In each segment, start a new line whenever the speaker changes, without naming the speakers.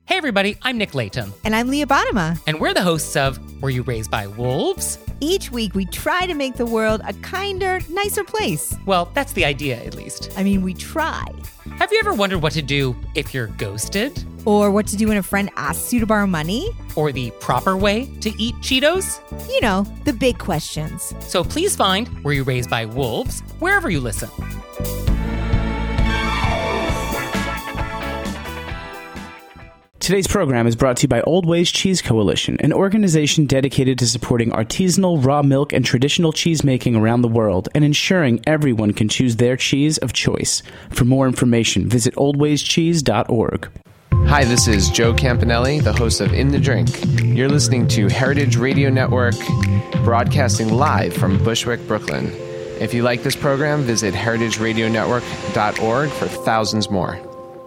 Hey everybody, I'm Nick Layton.
And I'm Leah Bottima.
And we're the hosts of Were You Raised by Wolves?
Each week we try to make the world a kinder, nicer place.
Well, that's the idea, at least.
I mean, we try.
Have you ever wondered what to do if you're ghosted?
Or what to do when a friend asks you to borrow money?
Or the proper way to eat Cheetos?
You know, the big questions.
So please find Were You Raised by Wolves wherever you listen.
Today's program is brought to you by Old Ways Cheese Coalition, an organization dedicated to supporting artisanal raw milk and traditional cheese making around the world and ensuring everyone can choose their cheese of choice. For more information, visit oldwayscheese.org.
Hi, this is Joe Campanelli, the host of In the Drink. You're listening to Heritage Radio Network, broadcasting live from Bushwick, Brooklyn. If you like this program, visit heritageradionetwork.org for thousands more.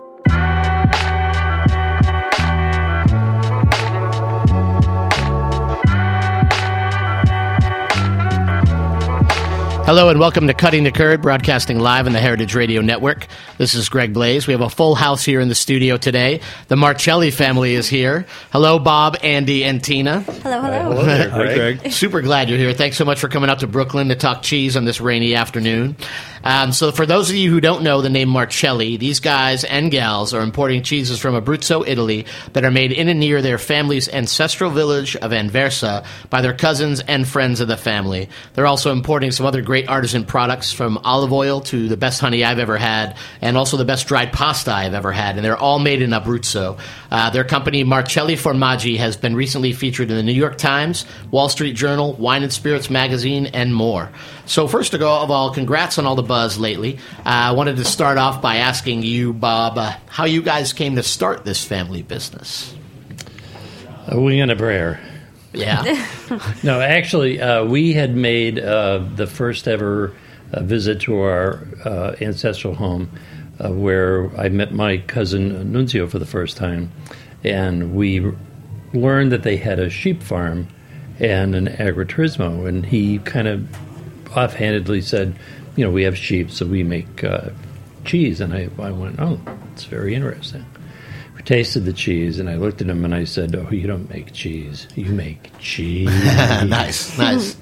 Hello and welcome to Cutting the Curd, broadcasting live on the Heritage Radio Network. This is Greg Blaze. We have a full house here in the studio today. The Marcelli family is here. Hello, Bob, Andy, and Tina.
Hello, hello.
Hello there, Greg.
Super glad you're here. Thanks so much for coming up to Brooklyn to talk cheese on this rainy afternoon. So for those of you who don't know the name Marcelli, these guys and gals are importing cheeses from Abruzzo, Italy, that are made in and near their family's ancestral village of Anversa by their cousins and friends of the family. They're also importing some other great artisan products, from olive oil to the best honey I've ever had, and also the best dried pasta I've ever had, and they're all made in Abruzzo. Their company, Marcelli Formaggi, has been recently featured in the New York Times, Wall Street Journal, Wine and Spirits Magazine, and more. So first of all, congrats on all the buzz lately. I wanted to start off by asking you, Bob, how you guys came to start this family business.
A wing and a prayer.
Yeah.
No, actually, we had made the first ever visit to our ancestral home where I met my cousin Nunzio for the first time. And we learned that they had a sheep farm and an agriturismo. And he kind of offhandedly said, you know, we have sheep, so we make cheese. And I went, oh, that's very interesting. We tasted the cheese, and I looked at him and I said, oh, you don't make cheese. You make cheese.
Nice.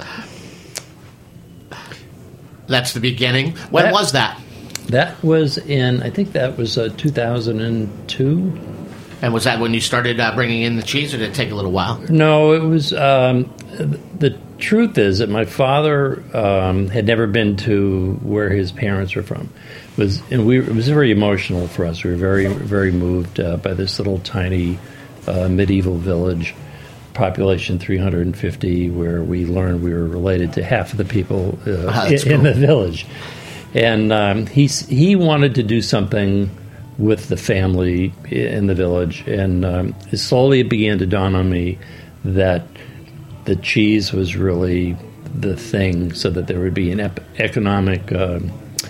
That's the beginning. When was that?
That was I think that was 2002.
And was that when you started bringing in the cheese, or did it take a little while?
No, it was, the truth is that my father had never been to where his parents were from. It was very emotional for us. We were very, very moved by this little tiny medieval village, population 350, where we learned we were related to half of the people in the village. And he wanted to do something with the family in the village, and slowly it began to dawn on me that the cheese was really the thing, so that there would be an economic, a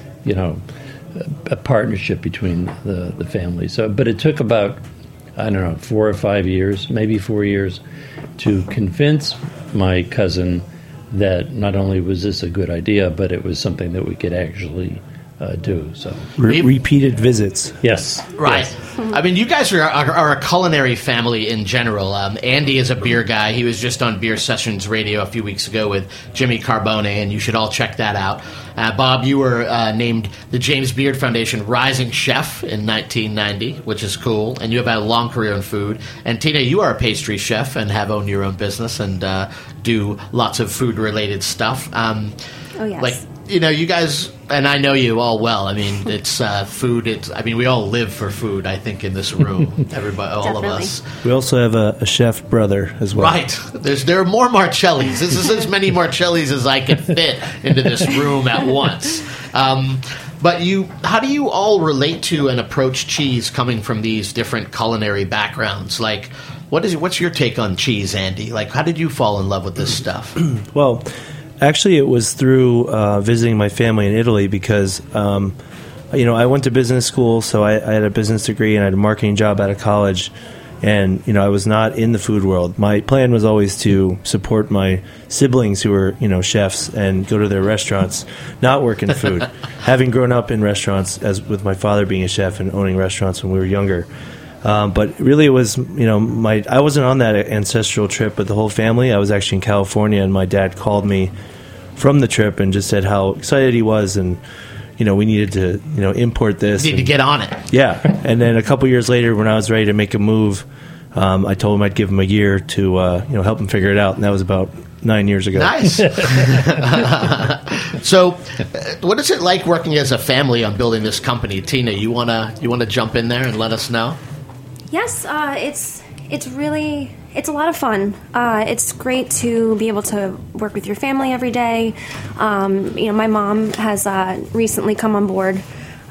partnership between the families. But it took about, 4 or 5 years, maybe 4 years, to convince my cousin that not only was this a good idea, but it was something that we could actually do. So
Repeated visits.
Yes.
Right.
Yes.
I mean, you guys are a culinary family in general. Andy is a beer guy. He was just on Beer Sessions Radio a few weeks ago with Jimmy Carbone, and you should all check that out. Bob, you were named the James Beard Foundation Rising Chef in 1990, which is cool, and you have had a long career in food. And Tina, you are a pastry chef and have owned your own business and do lots of food-related stuff.
Oh, yes.
You guys, and I know you all well. I mean, it's food. We all live for food, I think, in this room. Everybody, all of us.
We also have a chef brother as well.
Right. There are more Marcellis. This is as many Marcellis as I could fit into this room at once. But how do you all relate to and approach cheese coming from these different culinary backgrounds? Like, what's your take on cheese, Andy? Like, how did you fall in love with this stuff?
Well, actually, it was through visiting my family in Italy because, I went to business school, so I had a business degree and I had a marketing job out of college. And, I was not in the food world. My plan was always to support my siblings who were, chefs and go to their restaurants, not work in food. Having grown up in restaurants, as with my father being a chef and owning restaurants when we were younger, But really, it was, I wasn't on that ancestral trip with the whole family. I was actually in California, and my dad called me from the trip and just said how excited he was, and we needed to import this.
Need to get on it.
Yeah, and then a couple years later, when I was ready to make a move, I told him I'd give him a year to help him figure it out, and that was about 9 years ago.
Nice. So, what is it like working as a family on building this company? Tina, you wanna jump in there and let us know?
Yes, it's a lot of fun. It's great to be able to work with your family every day. My mom has recently come on board.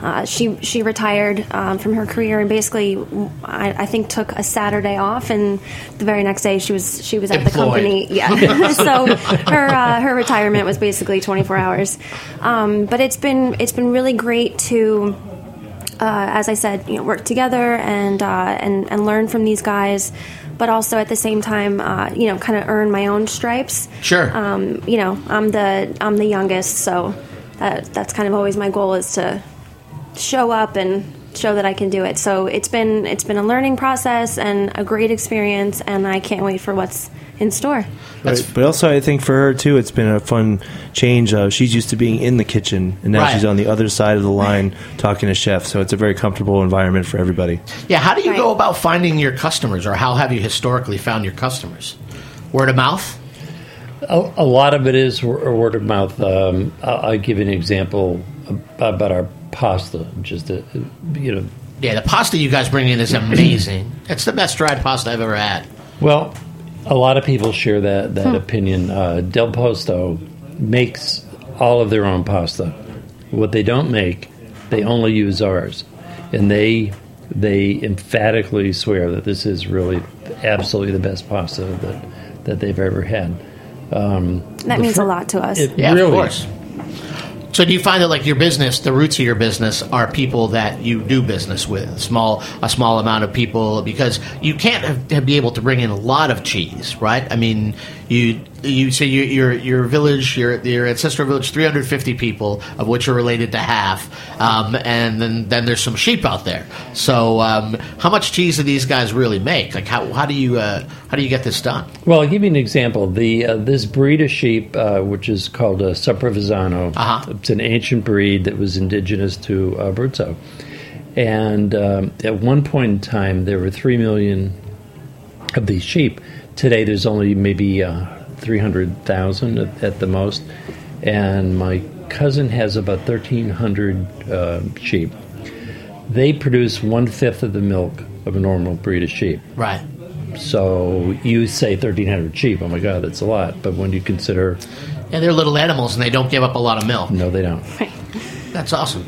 She retired from her career and basically, I think, took a Saturday off, and the very next day she was at the company. Yeah, so her retirement was basically 24 hours. But it's been really great to, as I said, work together and learn from these guys. But also at the same time, kind of earn my own stripes.
Sure.
I'm the youngest, so that's kind of always my goal, is to show up and show that I can do it. So it's been a learning process and a great experience, and I can't wait for what's in store.
Right. But also, I think for her too, it's been a fun change. She's used to being in the kitchen, and now she's on the other side of the line talking to chefs. So it's a very comfortable environment for everybody.
Yeah. How do you go about finding your customers, or how have you historically found your customers? Word of mouth?
A lot of it is word of mouth. I'll give you an example about our pasta.
Yeah, the pasta you guys bring in is amazing. It's the best dried pasta I've ever had.
Well, a lot of people share that opinion. Del Posto makes all of their own pasta. What they don't make, they only use ours. And they emphatically swear that this is really absolutely the best pasta that they've ever had.
That means a lot to us.
Yeah, really, of course. So do you find that, like, your business, the roots of your business are people that you do business with, a small amount of people, because you can't be able to bring in a lot of cheese, right? I mean, you say your village, your ancestral village, 350 people, of which are related to half, and then there's some sheep out there. So how much cheese do these guys really make? Like, how do you get this done?
Well, I'll give you an example. This breed of sheep, which is called a Sopravesano, it's an ancient breed that was indigenous to Abruzzo. And at one point in time, there were 3 million of these sheep. Today, there's only maybe 300,000 at the most. And my cousin has about 1,300 sheep. They produce 1/5 of the milk of a normal breed of sheep.
Right.
So you say 1,300 sheep. Oh, my God, that's a lot. But when you consider...
Yeah, they're little animals, and they don't give up a lot of milk.
No, they don't.
That's awesome.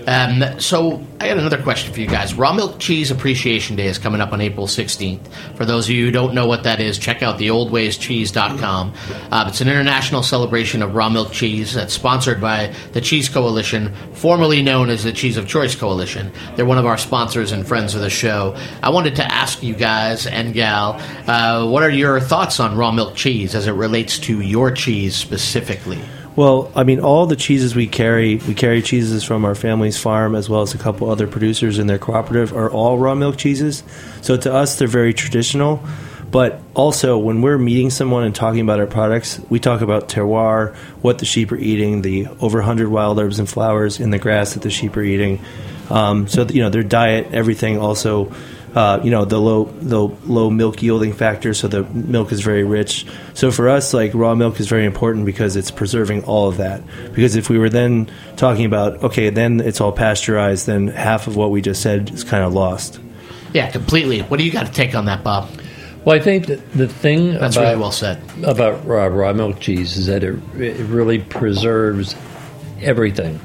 So I got another question for you guys. Raw Milk Cheese Appreciation Day is coming up on April 16th. For those of you who don't know what that is, check out theoldwayscheese.com. It's an international celebration of raw milk cheese that's sponsored by the Cheese Coalition, formerly known as the Cheese of Choice Coalition. They're one of our sponsors and friends of the show. I wanted to ask you guys and gal, what are your thoughts on raw milk cheese as it relates to your cheese specifically?
Well, I mean, all the cheeses we carry cheeses from our family's farm, as well as a couple other producers in their cooperative, are all raw milk cheeses. So to us, they're very traditional. But also, when we're meeting someone and talking about our products, we talk about terroir, what the sheep are eating, the over 100 wild herbs and flowers in the grass that the sheep are eating. So, their diet, everything also... the low milk yielding factor, so the milk is very rich. So for us, like, raw milk is very important because it's preserving all of that. Because if we were then talking about, okay, then it's all pasteurized, then half of what we just said is kind of lost.
Yeah, completely. What do you got to take on that, Bob?
Well, I think that the thing
That's really well said.
About raw milk cheese is that it really preserves everything.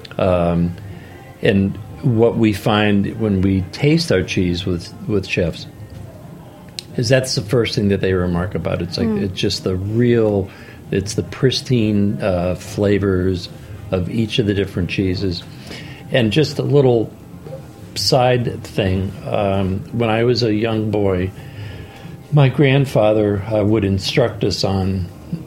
And what we find when we taste our cheese with chefs is that's the first thing that they remark about. It's like it's just it's the pristine flavors of each of the different cheeses. And just a little side thing, when I was a young boy, my grandfather would instruct us on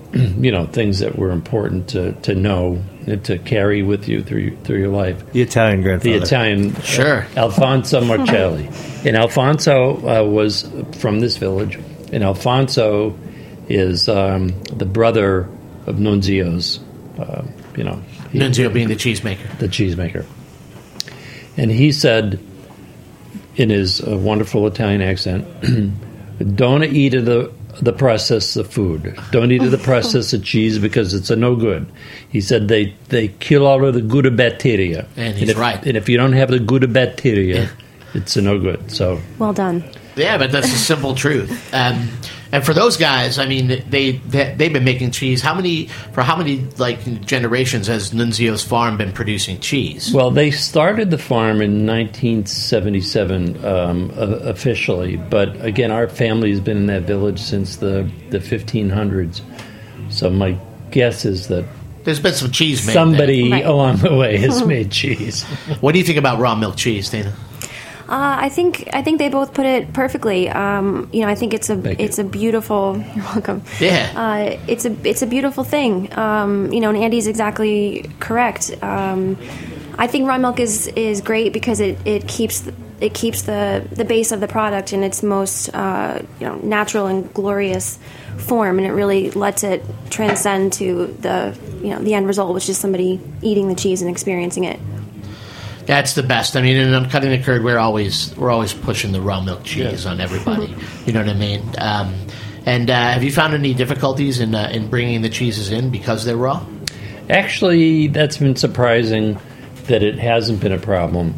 things that were important to know and to carry with you through your life.
The Italian grandfather.
The Italian,
Sure.
Alfonso Marcelli. And Alfonso was from this village, and Alfonso is the brother of Nunzio's,
Nunzio being the cheesemaker.
The cheesemaker. And he said, in his wonderful Italian accent, don't eat the process of food. Don't eat the process of cheese because it's a no good. He said they kill all of the good bacteria.
And he's right.
And if you don't have the good bacteria, it's a no good. So
Well done.
Yeah, but that's the simple truth. And for those guys, I mean, they've been making cheese. How many generations has Nunzio's farm been producing cheese?
Well, they started the farm in 1977 officially, but again, our family has been in that village since the 1500s. So my guess is that
there's been some cheese made
somebody
Right.
along the way has made cheese.
What do you think about raw milk cheese, Dana?
I think they both put it perfectly. I think it's a beautiful. You're welcome.
Yeah.
It's a beautiful thing. And Andy's exactly correct. I think raw milk is great because it keeps the base of the product in its most natural and glorious form, and it really lets it transcend to the end result, which is somebody eating the cheese and experiencing it.
That's the best. I mean, in Uncutting the Curd, we're always pushing the raw milk cheese on everybody. You know what I mean? And have you found any difficulties in bringing the cheeses in because they're raw?
Actually, that's been surprising that it hasn't been a problem.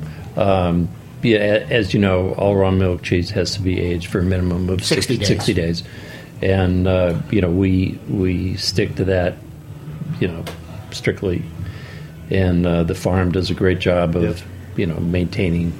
As you know, all raw milk cheese has to be aged for a minimum of 60 days. And, we stick to that, strictly. And the farm does a great job of, maintaining,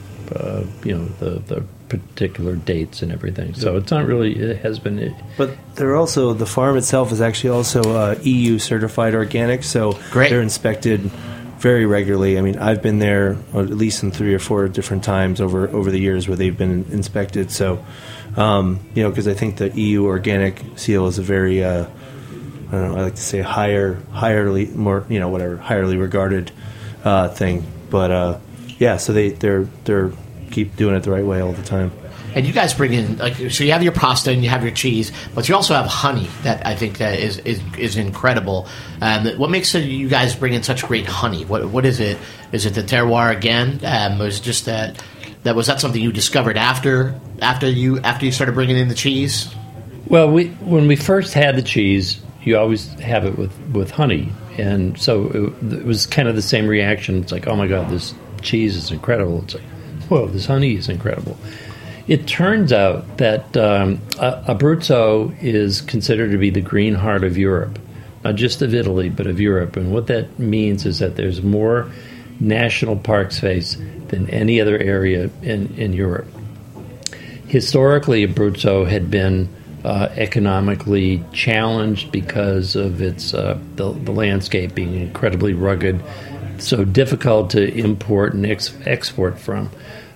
the particular dates and everything. So it's not really, it has been.
But the farm itself is actually also EU certified organic, so
Great.
They're inspected very regularly. I mean, I've been there at least in 3 or 4 different times over the years where they've been inspected. So, because I think the EU organic seal is a very I like to say highly regarded thing. But so they're keep doing it the right way all the time.
And you guys bring in so you have your pasta and you have your cheese, but you also have honey that I think that is incredible. What makes you guys bring in such great honey? What is it? Is it the terroir again? Was it just that was that something you discovered after you started bringing in the cheese?
Well, when we first had the cheese, you always have it with honey, and so it was kind of the same reaction. It's like, oh my God, this cheese is incredible. It's like, whoa, this honey is incredible. It turns out that Abruzzo is considered to be the green heart of Europe, not just of Italy, but of Europe. And what that means is that there's more national park space than any other area in Europe. Historically, Abruzzo had been economically challenged because of its the landscape being incredibly rugged, so difficult to import and export from.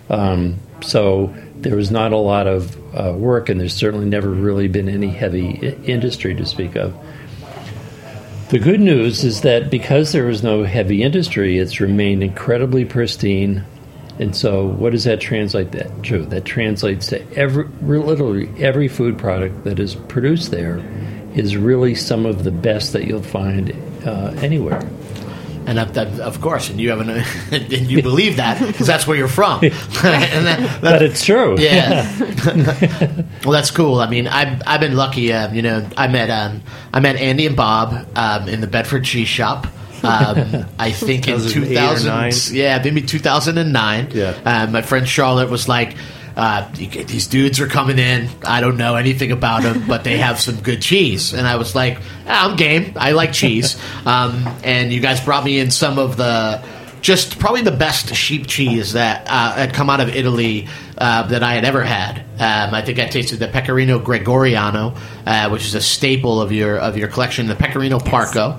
So there was not a lot of work, and there's certainly never really been any heavy industry to speak of. The good news is that because there was no heavy industry, it's remained incredibly pristine. And so what does that translate to? That translates to literally every food product that is produced there is really some of the best that you'll find anywhere.
And of course, and you haven't, and you believe that because that's where you're from.
But it's true.
Yeah. Well, that's cool. I mean, I've been lucky. I met Andy and Bob in the Bedford Cheese Shop. I think in 2000, maybe 2009.
Yeah.
My friend Charlotte was like, these dudes are coming in. I don't know anything about them, but they have some good cheese. And I was like, I'm game. I like cheese. And you guys brought me in some of just probably the best sheep cheese that had come out of Italy that I had ever had. I think I tasted the Pecorino Gregoriano, which is a staple of your collection, the Pecorino Parco,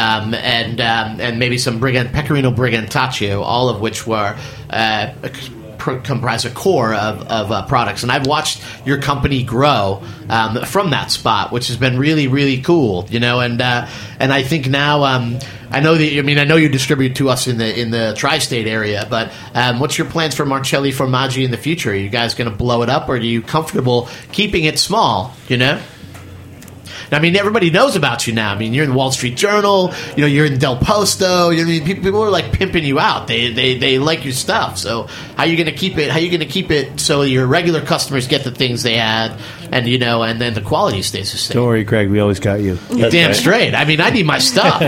and maybe some Pecorino Brigantaccio, all of which were comprise a core of products. And I've watched your company grow from that spot, which has been really, really cool. And I think now I know you distribute to us in the tri-state area, but what's your plans for Marcelli Formaggi in the future? Are you guys going to blow it up, or are you comfortable keeping it small? I mean, everybody knows about you now. I mean, you're in the Wall Street Journal. You're in Del Posto. People are like pimping you out. They like your stuff. So how are you going to keep it? How are you going to keep it so your regular customers get the things they had, and and then the quality stays the same?
Don't worry, Greg. We always got you.
You're damn straight. I mean, I need my stuff.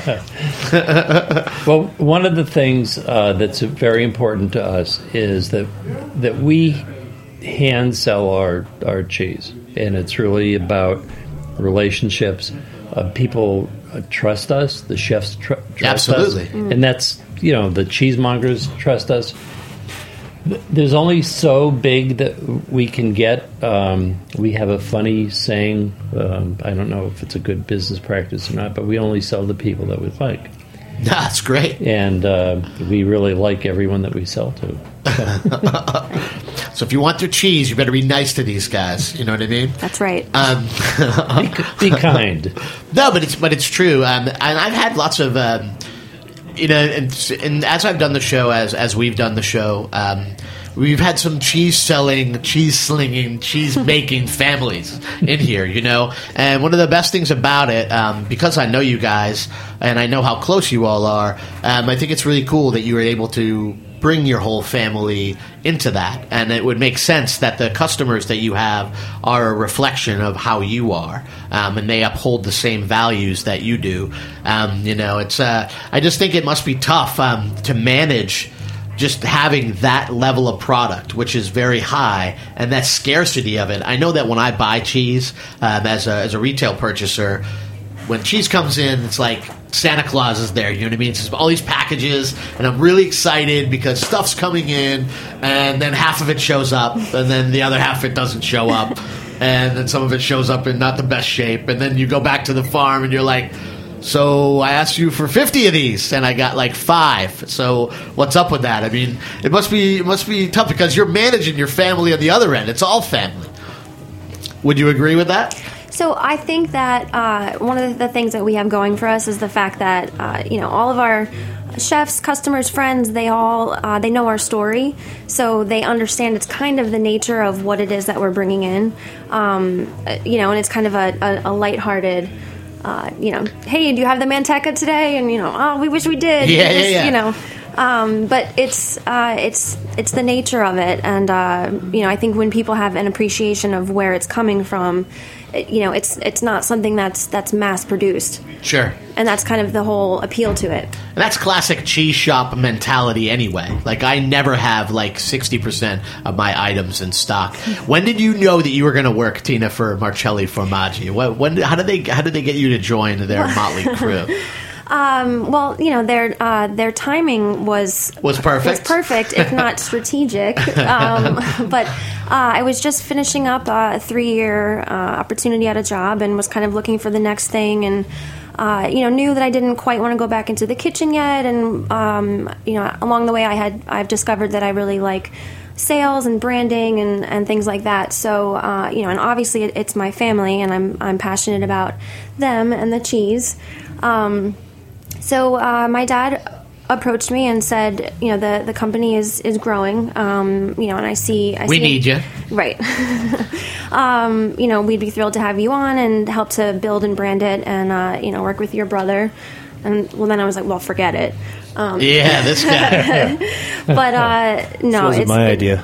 Well, one of the things that's very important to us is that we hand sell our cheese, and it's really about relationships. People trust us. The chefs trust
Absolutely.
us. And that's, the cheesemongers trust us. There's only so big that we can get. We have a funny saying, I don't know if it's a good business practice or not, but we only sell to people that we like.
That's great.
And we really like everyone that we sell to.
So if you want their cheese, you better be nice to these guys. You know what I mean?
That's right.
Be kind.
No, but it's true. And I've had lots of, and as I've done the show, as we've done the show, we've had some cheese-selling, cheese-slinging, cheese-making families in here, And one of the best things about it, because I know you guys and I know how close you all are, I think it's really cool that you were able to bring your whole family into that. And it would make sense that the customers that you have are a reflection of how you are, and they uphold the same values that you do. It's I just think it must be tough to manage just having that level of product, which is very high, and that scarcity of it. I know that when I buy cheese as a retail purchaser, when cheese comes in, it's like Santa Claus is there, you know what I mean? It's just all these packages, and I'm really excited because stuff's coming in, and then half of it shows up, and then the other half of it doesn't show up, and then some of it shows up in not the best shape, and then you go back to the farm, and you're like, so I asked you for 50 of these, and I got like 5. So what's up with that? I mean, it must be tough because you're managing your family on the other end. It's all family. Would you agree with that?
So I think that one of the things that we have going for us is the fact that all of our chefs, customers, friends, they know our story, so they understand it's kind of the nature of what it is that we're bringing in, and it's kind of a lighthearted. Hey, do you have the manteca today? And oh, we wish we did.
Yeah.
But it's the nature of it, and I think when people have an appreciation of where it's coming from, it's not something that's mass produced.
Sure.
And that's kind of the whole appeal to it.
And that's classic cheese shop mentality anyway. Like, I never have like 60% of my items in stock. When did you know that you were going to work, Tina, for Marcelli Formaggi? How did they get you to join their motley crew? Their timing was perfect.
Was perfect, if not strategic. But I was just finishing up a 3-year opportunity at a job and was kind of looking for the next thing, and knew that I didn't quite want to go back into the kitchen yet. And along the way, I've discovered that I really like sales and branding and things like that. So and obviously it's my family, and I'm passionate about them and the cheese. So my dad approached me and said, the company is growing, and I see
we need you.
Right. We'd be thrilled to have you on and help to build and brand it and, work with your brother. And then I was like, well, forget it.
This guy.
But no,
this wasn't my idea.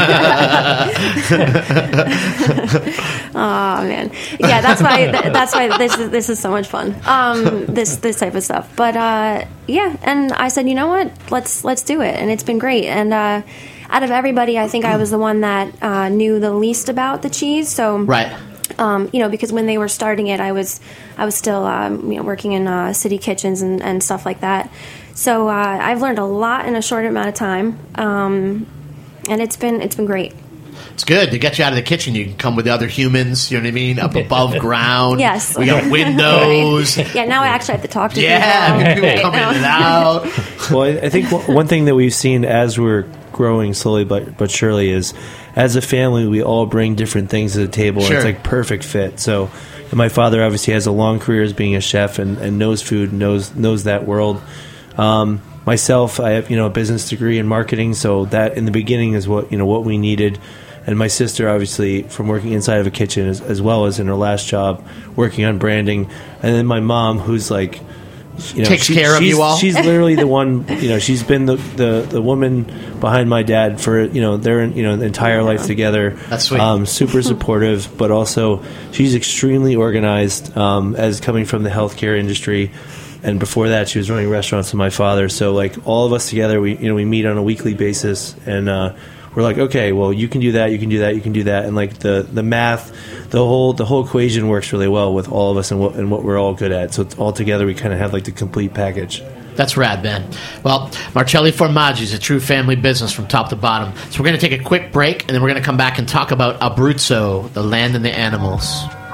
Oh man, yeah, that's why this is so much fun. This type of stuff. But and I said, you know what, let's do it, and it's been great. And out of everybody, I think I was the one that knew the least about the cheese. So
right.
Because when they were starting it, I was still working in city kitchens and stuff like that. So I've learned a lot in a short amount of time, and it's been great.
It's good to get you out of the kitchen. You can come with other humans, you know what I mean, up above ground.
Yes.
We got windows.
Right. Yeah, now I actually have to talk to
people
people.
come in and out.
Well, I think one thing that we've seen as we're growing slowly but surely is, as a family, we all bring different things to the table.
Sure.
It's like perfect fit. So my father obviously has a long career as being a chef and knows food, knows that world. Myself, I have a business degree in marketing, so that in the beginning is what we needed. And my sister, obviously, from working inside of a kitchen as well as in her last job, working on branding. And then my mom, who's like,
takes care of you all.
She's literally the one. She's been the woman behind my dad for their entire life together.
That's sweet.
Super supportive, but also she's extremely organized. As coming from the healthcare industry, and before that, she was running restaurants with my father. So like all of us together, we meet on a weekly basis, and we're like, okay, well, you can do that, you can do that, you can do that, and like the math, the whole equation works really well with all of us and what we're all good at. So it's all together, we kind of have like the complete package.
That's rad, man. Well, Marcelli Formaggi is a true family business from top to bottom. So we're going to take a quick break, and then we're going to come back and talk about Abruzzo, the land and the animals.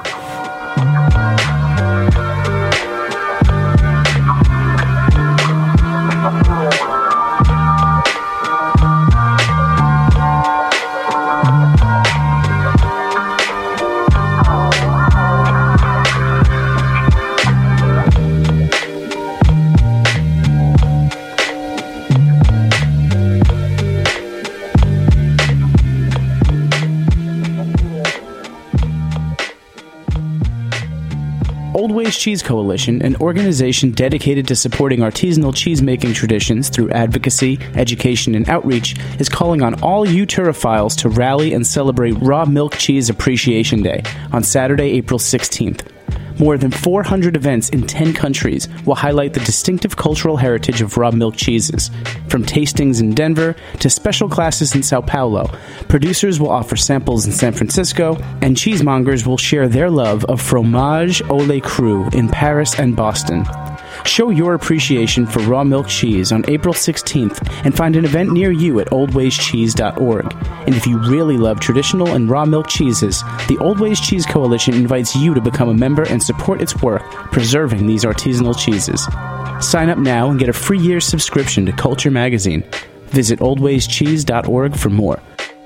Old Ways Cheese Coalition, an organization dedicated to supporting artisanal cheese-making traditions through advocacy, education, and outreach, is calling on all Uterophiles to rally and celebrate Raw Milk Cheese Appreciation Day on Saturday, April 16th. More than 400 events in 10 countries will highlight the distinctive cultural heritage of raw milk cheeses. From tastings in Denver to special classes in Sao Paulo, producers will offer samples in San Francisco, and cheesemongers will share their love of fromage au lait cru in Paris and Boston. Show your appreciation for raw milk cheese on April 16th and find an event near you at oldwayscheese.org. And if you really love traditional and raw milk cheeses, the Old Ways Cheese Coalition invites you to become a member and support its work preserving these artisanal cheeses. Sign up now and get a free year's subscription to Culture Magazine. Visit oldwayscheese.org for more.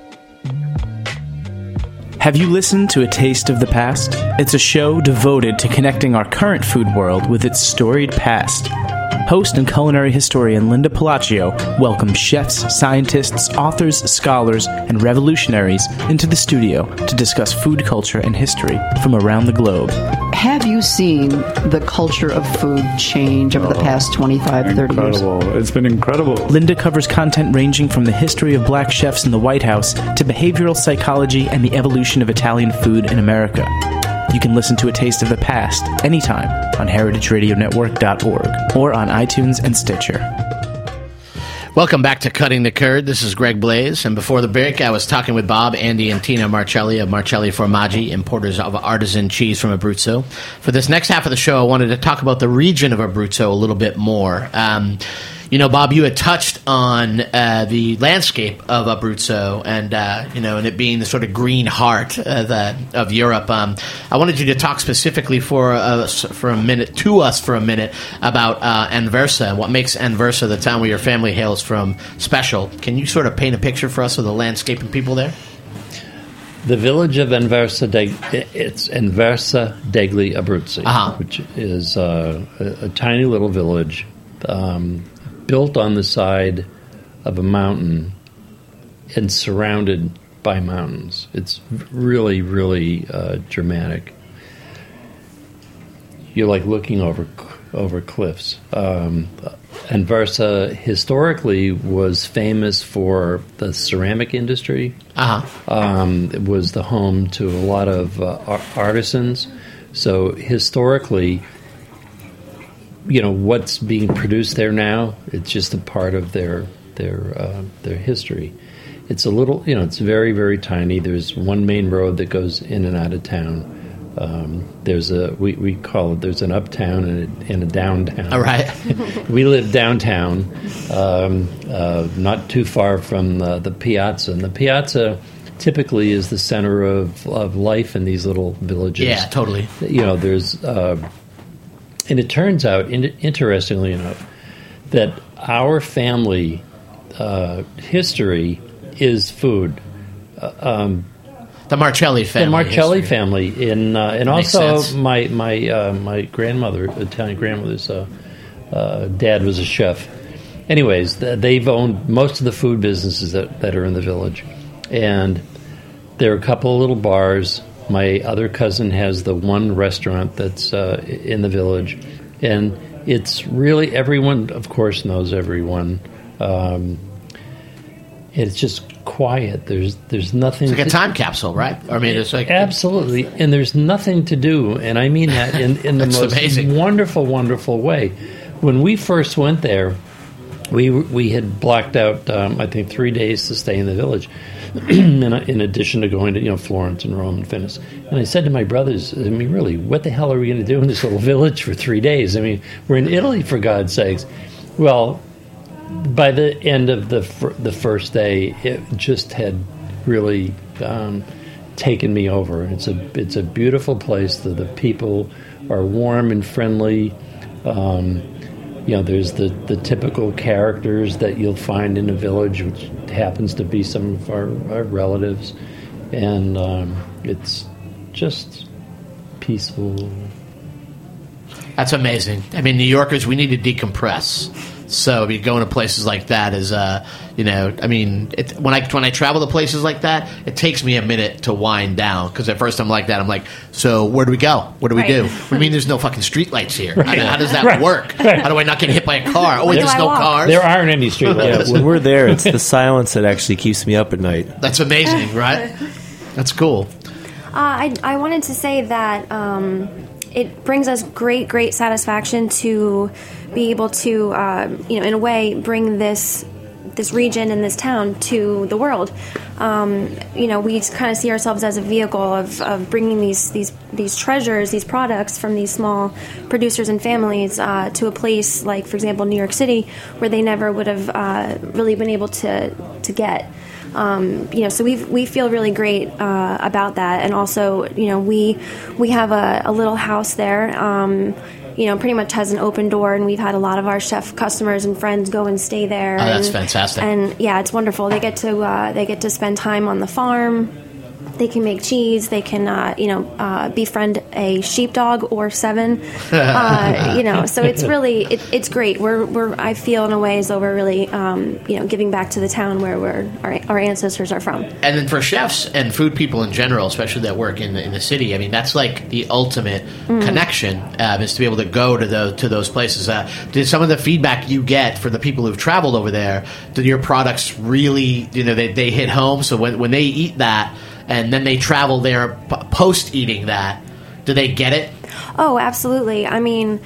Have you listened to A Taste of the Past? It's a show devoted to connecting our current food world with its storied past. Host and culinary historian Linda Palacio welcomes chefs, scientists, authors, scholars, and revolutionaries into the studio to discuss food culture and history from around the globe.
Have you seen the culture of food change over the past 25, 30 years?
Incredible. It's been incredible.
Linda covers content ranging from the history of black chefs in the White House to behavioral psychology and the evolution of Italian food in America. You can listen to A Taste of the Past anytime on heritageradionetwork.org or on iTunes and Stitcher.
Welcome back to Cutting the Curd. This is Greg Blaze, and before the break, I was talking with Bob, Andy, and Tina Marcelli of Marcelli Formaggi, importers of artisan cheese from Abruzzo. For this next half of the show, I wanted to talk about the region of Abruzzo a little bit more. Bob, you had touched on the landscape of Abruzzo and it being the sort of green heart of Europe. I wanted you to talk specifically for us for a minute about Anversa and what makes Anversa, the town where your family hails from, special. Can you sort of paint a picture for us of the landscape and people there?
The village of Anversa, it's Anversa degli Abruzzi, which is a tiny little village built on the side of a mountain and surrounded by mountains. It's really, really dramatic. You're like looking over cliffs. Anversa historically was famous for the ceramic industry. It was the home to a lot of artisans. So historically, what's being produced there now, it's just a part of their history. It's a little, it's very, very tiny. There's one main road that goes in and out of town. There's we call it, there's an uptown and a downtown.
All right.
We live downtown, not too far from the piazza. And the piazza typically is the center of life in these little villages.
Yeah, totally.
There's and it turns out, interestingly enough, that our family history is food.
The Marcelli family.
The Marcelli family, and also
sense.
my grandmother, Italian grandmother's dad was a chef. Anyways, they've owned most of the food businesses that are in the village, and there are a couple of little bars. My other cousin has the one restaurant that's in the village, and it's really everyone, of course, knows everyone. It's just quiet. There's nothing.
It's like a time capsule, right? I mean, it's like
absolutely, and there's nothing to do, and I mean that in the most
amazing.
wonderful, wonderful way. When we first went there, we had blocked out I think 3 days to stay in the village, in addition to going to Florence and Rome and Venice. And I said to my brothers, I mean, really, what the hell are we going to do in this little village for 3 days? I mean, we're in Italy, for God's sakes. Well, by the end of the first day, it just had really taken me over. It's a beautiful place. The people are warm and friendly. There's the typical characters that you'll find in a village, which happens to be some of our relatives, and it's just peaceful.
That's amazing. I mean, New Yorkers, we need to decompress. So, I mean, going to places like that is, I mean, when I travel to places like that, it takes me a minute to wind down, because at first I'm like that. I'm like, so where do we go? What do we do? What do you mean there's no fucking streetlights here?
Right.
How does that work? How do I not get hit by a car? Oh, wait, there's no cars?
There aren't any streetlights.
Yeah, when we're there, it's the silence that actually keeps me up at night.
That's amazing, right? That's cool.
I wanted to say that it brings us great satisfaction to be able to, in a way, bring this region and this town to the world. We kind of see ourselves as a vehicle of bringing these treasures, these products from these small producers and families to a place like, for example, New York City, where they never would have really been able to get. So we feel really great about that, and also we have a little house there. Pretty much has an open door, and we've had a lot of our chef customers and friends go and stay there.
Oh, that's fantastic!
And yeah, it's wonderful. They get to spend time on the farm. They can make cheese. They can, befriend a sheepdog or 7. So it's really it's great. I feel in a way as though we're really, giving back to the town where our ancestors are from.
And then for chefs and food people in general, especially that work in the city, I mean, that's like the ultimate connection is to be able to go to those places. Did some of the feedback you get for the people who've traveled over there? Do your products really, they hit home? So when they eat that, and then they travel there post-eating that, do they get it?
Oh, absolutely. I mean,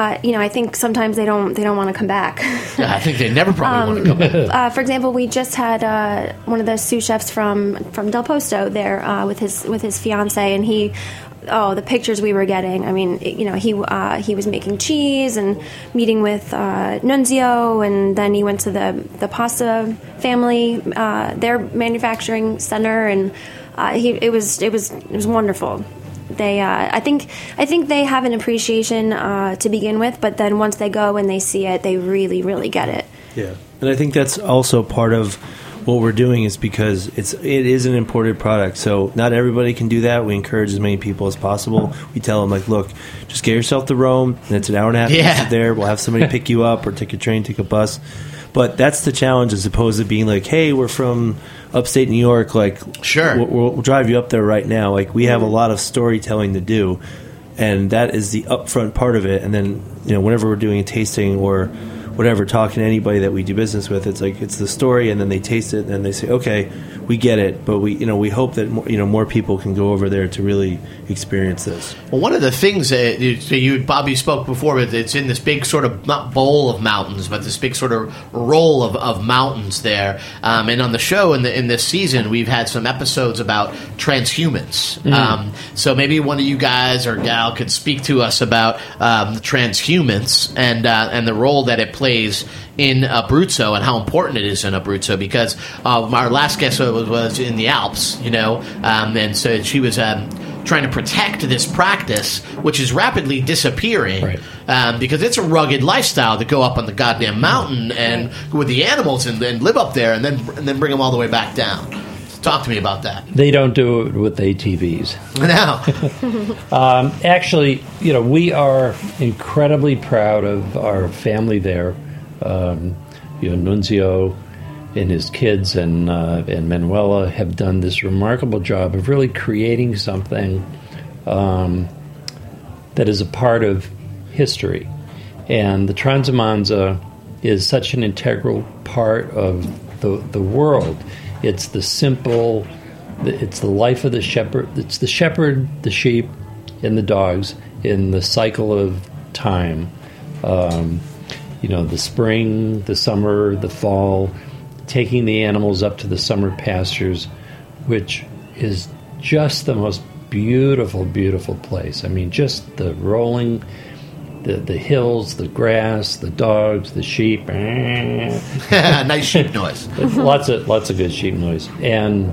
I think sometimes they don't want to come back.
Yeah, I think they never probably want to come back.
For example, we just had one of the sous chefs from Del Posto there with his fiance, and the pictures we were getting. I mean, he was making cheese and meeting with Nunzio, and then he went to the Pasta family, their manufacturing center, and it was wonderful. They, I think they have an appreciation to begin with, but then once they go and they see it, they really, really get it.
Yeah, and I think that's also part of what we're doing is because it is an imported product, so not everybody can do that. We encourage as many people as possible. We tell them, like, look, just get yourself to Rome, and it's an hour and a half to get there. We'll have somebody pick you up or take a train, take a bus. But that's the challenge, as opposed to being like, hey, we're from upstate New York, like,
sure,
we'll drive you up there right now. Like, we have a lot of storytelling to do, and that is the upfront part of it. And then, whenever we're doing a tasting or whatever, talking to anybody that we do business with, it's like, it's the story, and then they taste it, and then they say, okay, we get it, but we hope that more people can go over there to really experience this.
Well, one of the things that Bobby spoke before, but it's in this big sort of, not bowl of mountains, but this big sort of roll of mountains there. And on the show in this season, we've had some episodes about transhumance. So maybe one of you guys or gal could speak to us about the transhumance and the role that it plays in Abruzzo and how important it is in Abruzzo, because our last guest was in the Alps, and so she was trying to protect this practice, which is rapidly disappearing, because it's a rugged lifestyle to go up on the goddamn mountain and with the animals and live up there and then bring them all the way back down. Talk to me about that.
They don't do it with ATVs.
No.
Actually, we are incredibly proud of our family there. Nunzio and his kids and Manuela have done this remarkable job of really creating something that is a part of history. And the Transumanza is such an integral part of the world. It's the simple, it's the life of the shepherd. It's the shepherd, the sheep, and the dogs in the cycle of time. The spring, the summer, the fall, taking the animals up to the summer pastures, which is just the most beautiful, beautiful place. I mean, just the rolling, the hills, the grass, the dogs, the sheep.
Nice sheep noise.
lots of good sheep noise. And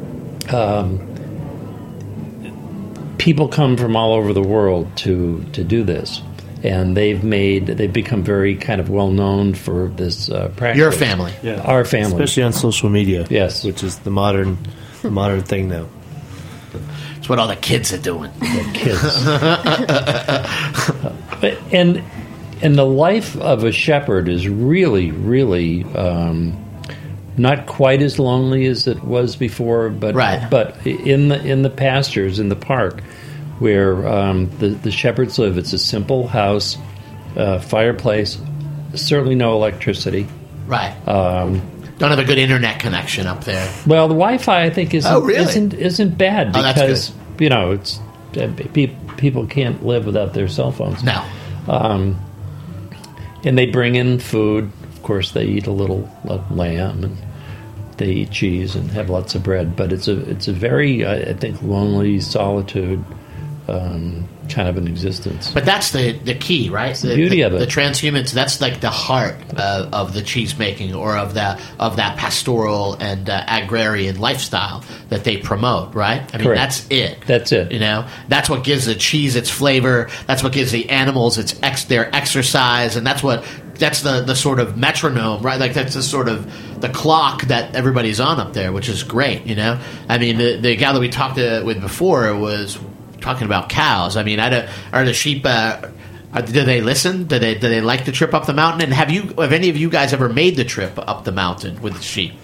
people come from all over the world to do this. And they've become very kind of well known for this practice.
Your family,
our family,
especially on social media.
Yes,
which is the modern thing now.
It's what all the kids are doing.
The kids. And the life of a shepherd is really, really not quite as lonely as it was before. But but in the pastures, in the park, where the shepherds live, it's a simple house, fireplace, certainly no electricity.
Right. Don't have a good internet connection up there.
Well, the Wi-Fi I think isn't bad because
that's
people can't live without their cell phones.
No.
And they bring in food. Of course, they eat a little lamb and they eat cheese and have lots of bread. But it's a very I think lonely solitude. Kind of an existence.
But that's the key, right?
The beauty of it.
The transhumance, that's like the heart of the cheese making or of that pastoral and agrarian lifestyle that they promote, right? I mean,
Correct.
that's it.
That's it.
That's what gives the cheese its flavor. That's what gives the animals their exercise, and that's the sort of metronome, right? Like that's the sort of the clock that everybody's on up there, which is great. I mean, the gal that we talked with before was talking about cows. I mean, are the sheep? Do they listen? Do they like the trip up the mountain? And have any of you guys ever made the trip up the mountain with the sheep?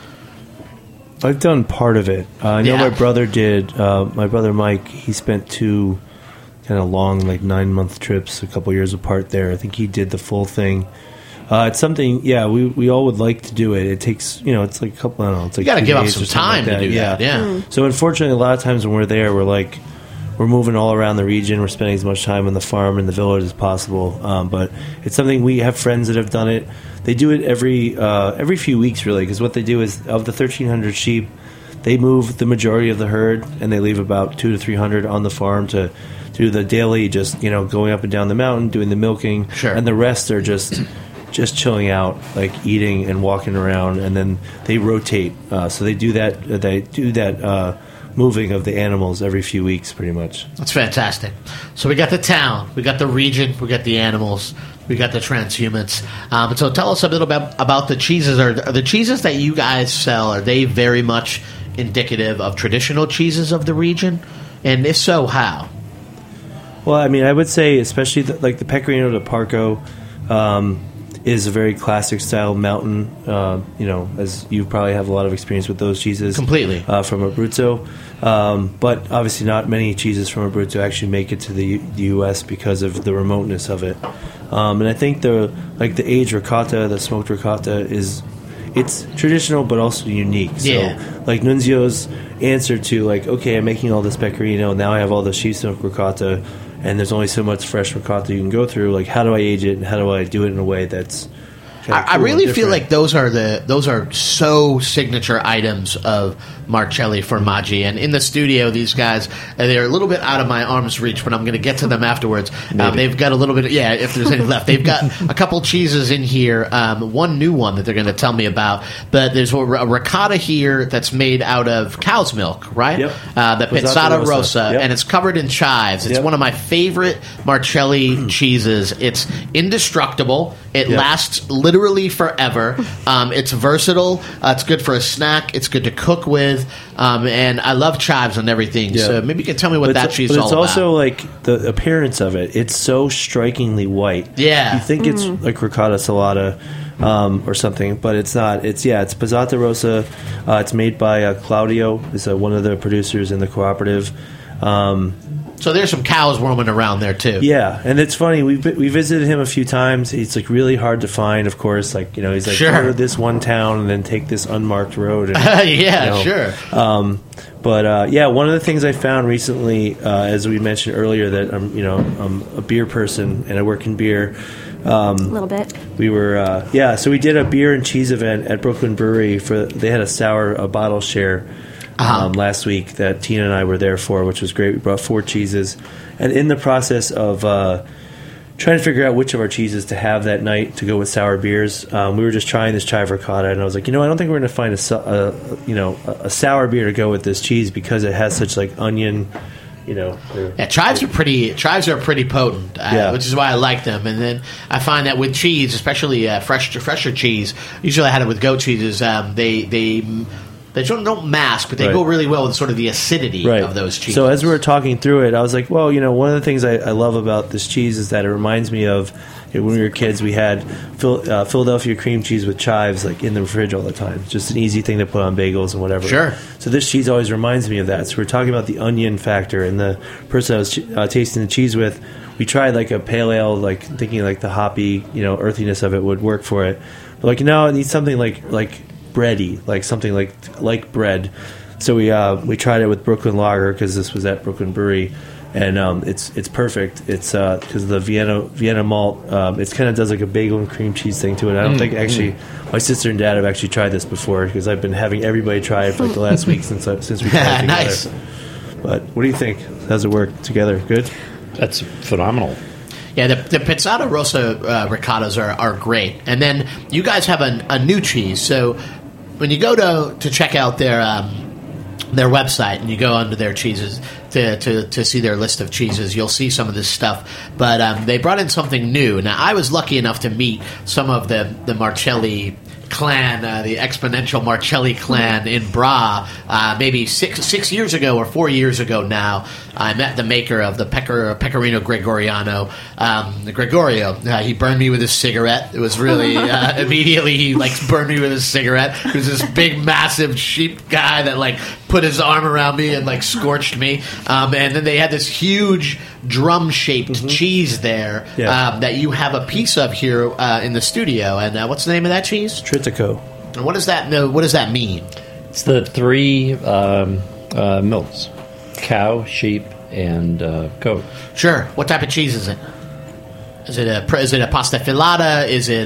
I've done part of it. I know my brother did. My brother Mike, he spent 2 kind of long, like 9-month trips, a couple years apart there. I think he did the full thing. It's something, we all would like to do it. It takes, it's like a couple, I don't know, it's like
you got to give up
days
some
or something
time
like
to do that. Yeah.
So unfortunately, a lot of times when we're there, we're moving all around the region. We're spending as much time on the farm and the village as possible. But it's something we have friends that have done it. They do it every few weeks, really, because what they do is, of the 1,300 sheep, they move the majority of the herd, and they leave about 200 to 300 on the farm to do the daily, just going up and down the mountain, doing the milking, and the rest are just chilling out, like eating and walking around, and then they rotate. So they do that. Moving of the animals every few weeks, pretty much.
That's fantastic. So we got the town, we got the region, we got the animals, we got the transhumans. So tell us a little bit about the cheeses. Are the cheeses that you guys sell, are they very much indicative of traditional cheeses of the region? And if so, how?
Well, I mean, I would say especially the Pecorino di Parco is a very classic style mountain. As you probably have a lot of experience with those cheeses.
Completely.
From Abruzzo. But obviously not many cheeses from Abruzzo actually make it to the U.S. because of the remoteness of it. And I think the aged ricotta, the smoked ricotta, it's traditional but also unique.
Yeah.
So like Nunzio's answer to okay, I'm making all this pecorino, now I have all the sheep smoked ricotta, and there's only so much fresh ricotta you can go through. Like, how do I age it, and how do I do it in a way that's
I really feel like those are so signature items of Marcelli Formaggi, and in the studio, these guys, they're a little bit out of my arm's reach, but I'm going to get to them afterwards. They've got a little bit, if there's any left. They've got a couple cheeses in here, one new one that they're going to tell me about, but there's a ricotta here that's made out of cow's milk, right?
Yep.
The Pizzata Rossa, and it's covered in chives. It's one of my favorite Marcelli cheeses. It's indestructible. It lasts literally forever. It's versatile. It's good for a snack. It's good to cook with. And I love chives and everything. Yeah. So maybe you can tell me what that cheese is all about.
But it's also like the appearance of it. It's so strikingly white.
Yeah.
You think it's like ricotta salata or something, but it's not. It's Pizzata Rossa. It's made by Claudio. He's one of the producers in the cooperative.
So there's some cows roaming around there too.
Yeah, and it's funny. We visited him a few times. It's like really hard to find. Of course, like he's like go to this one town and then take this unmarked road. And,
sure.
But one of the things I found recently, as we mentioned earlier, that I'm a beer person and I work in beer.
A little bit.
We were so we did a beer and cheese event at Brooklyn Brewery they had a bottle share. Last week that Tina and I were there for, which was great. We brought 4 cheeses, and in the process of trying to figure out which of our cheeses to have that night to go with sour beers, we were just trying this chive ricotta, and I was like, I don't think we're going to find a sour beer to go with this cheese because it has such like onion.
Chives are pretty potent, which is why I like them. And then I find that with cheese, especially fresher cheese, usually I had it with goat cheeses. They don't mask, but they go really well with sort of the acidity of those cheeses.
So as we were talking through it, I was like, well, one of the things I love about this cheese is that it reminds me of when we were kids, we had Philadelphia cream cheese with chives like in the fridge all the time. Just an easy thing to put on bagels and whatever.
Sure.
So this cheese always reminds me of that. So we're talking about the onion factor, and the person I was tasting the cheese with, we tried like a pale ale, like thinking like the hoppy, earthiness of it would work for it. But like, no, it needs something like bready, like something like bread. So we tried it with Brooklyn Lager because this was at Brooklyn Brewery, and it's perfect. It's because the Vienna malt, it kind of does like a bagel and cream cheese thing to it. I don't think actually my sister and dad have actually tried this before because I've been having everybody try it for like the last week since we tried it together.
Nice.
But what do you think? How's it work together? Good.
That's phenomenal.
Yeah, the Pizzata Rossa ricottas are great. And then you guys have a new cheese. So when you go to check out their website and you go onto their cheeses to see their list of cheeses, you'll see some of this stuff. But they brought in something new. Now, I was lucky enough to meet some of the Marcelli clan, the exponential Marcelli clan in Bra, maybe 6 years ago or 4 years ago now. I met the maker of the Pecorino Gregoriano, Gregorio. He burned me with his cigarette. It was really immediately he burned me with his cigarette. He was this big, massive sheep guy that put his arm around me and scorched me. And then they had this huge drum-shaped cheese there that you have a piece of here in the studio. And what's the name of that cheese?
Tritico.
And what does that mean?
It's the 3 milks: cow, sheep, and goat.
Sure. What type of cheese is it? Is it a pasta filata? Is it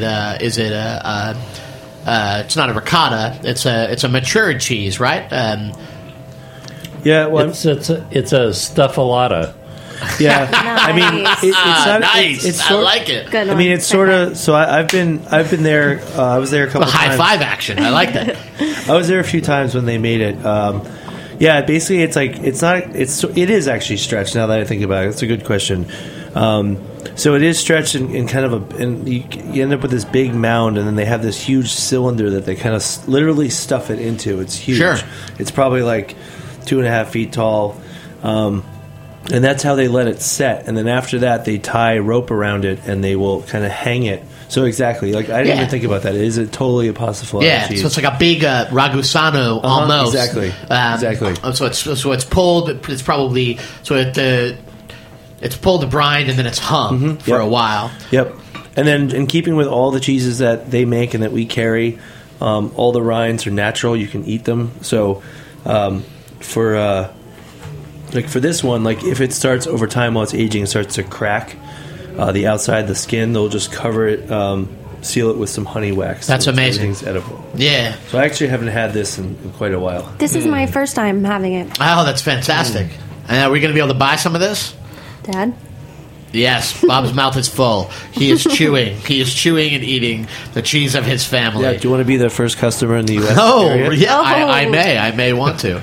it's not a ricotta. It's a matured cheese, right?
Yeah, well,
it's a stuffalata.
Yeah, I mean, it's not
nice. I like it.
Good
I mean, it's sort of. So I've been there. I was there a couple.
High
times.
five action. I like that.
I was there a few times when they made it. Yeah, basically, it is actually stretched. Now that I think about it, it's a good question. So it is stretched in kind of and you end up with this big mound, and then they have this huge cylinder that they kind of literally stuff it into. It's huge.
Sure.
It's probably 2.5 feet tall. And that's how they let it set. And then after that, they tie rope around it, and they will kind of hang it. So exactly. I didn't even think about that. Is it totally a pasta filata?
Yeah,
cheese?
so it's like a big ragusano almost.
Exactly. Exactly.
So it's pulled. It's probably it's pulled to brine and then it's hung for a while.
Yep. And then in keeping with all the cheeses that they make and that we carry, all the rinds are natural. You can eat them. So for this one, if it starts over time while it's aging, it starts to crack the outside, the skin, they'll just cover it seal it with some honey wax.
That's
so
amazing.
Everything's edible.
Yeah.
So I actually haven't had this in quite a while.
This is my first time having it.
Oh, that's fantastic. And are we going to be able to buy some of this?
Dad?
Yes, Bob's mouth is full. He is chewing. He is chewing and eating the cheese of his family.
Yeah, do you want to be the first customer in the U.S.?
Oh,
area?
yeah, I may want to.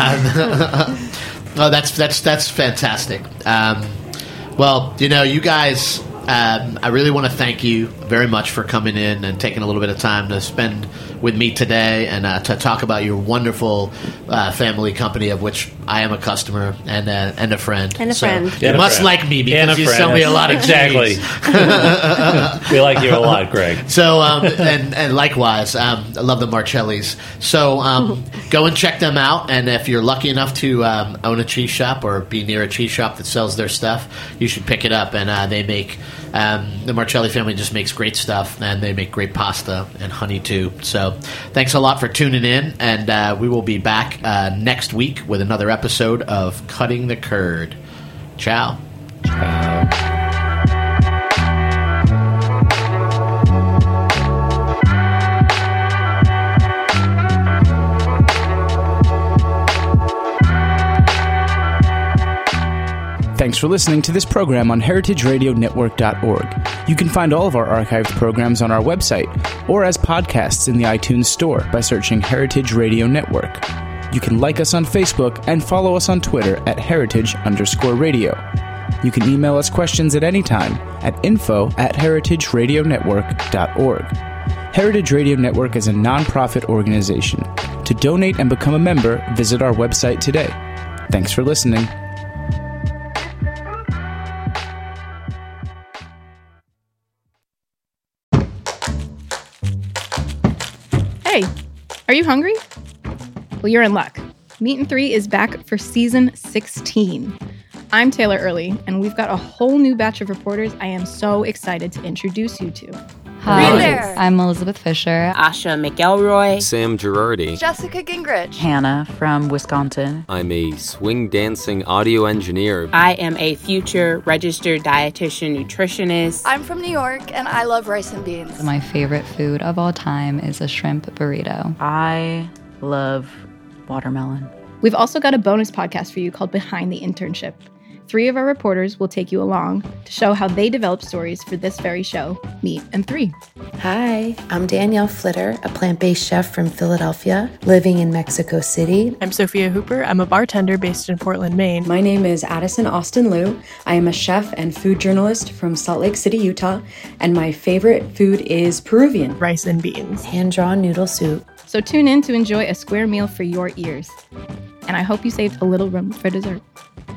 Oh, that's fantastic. Well, you guys, I really want to thank you very much for coming in and taking a little bit of time to spend with me today and to talk about your wonderful family company, of which I am a customer and a friend.
And a friend.
You must like me because you sell me a lot of
exactly. We like you a lot, Greg.
So, and likewise, I love the Marcellis. So, go and check them out. And if you're lucky enough to own a cheese shop or be near a cheese shop that sells their stuff, you should pick it up. And they make, the Marcelli family just makes great stuff, and they make great pasta and honey too. So, thanks a lot for tuning in. And we will be back next week with another episode of Cutting the Curd. Ciao.
Thanks for listening to this program on heritageradionetwork.org. You can find all of our archived programs on our website or as podcasts in the iTunes Store by searching Heritage Radio Network. You can like us on Facebook and follow us on Twitter at heritage_radio. You can email us questions at any time at info@heritageradionetwork.org. Heritage Radio Network is a non-profit organization. To donate and become a member, visit our website today. Thanks for listening.
Hey, are you hungry? Well, you're in luck. Meat and 3 is back for season 16. I'm Taylor Early, and we've got a whole new batch of reporters I am so excited to introduce you to.
Hi, I'm Elizabeth Fisher.
Asha McElroy.
Sam Girardi.
Jessica Gingrich.
Hannah from Wisconsin.
I'm a swing dancing audio engineer.
I am a future registered dietitian nutritionist.
I'm from New York, and I love rice and beans.
My favorite food of all time is a shrimp burrito.
I love watermelon.
We've also got a bonus podcast for you called Behind the Internship. 3 of our reporters will take you along to show how they develop stories for this very show, Meat and 3.
Hi, I'm Danielle Flitter, a plant-based chef from Philadelphia, living in Mexico City.
I'm Sophia Hooper. I'm a bartender based in Portland, Maine.
My name is Addison Austin Liu. I am a chef and food journalist from Salt Lake City, Utah, and my favorite food is Peruvian.
Rice and beans.
Hand-drawn noodle soup.
So tune in to enjoy a square meal for your ears. And I hope you saved a little room for dessert.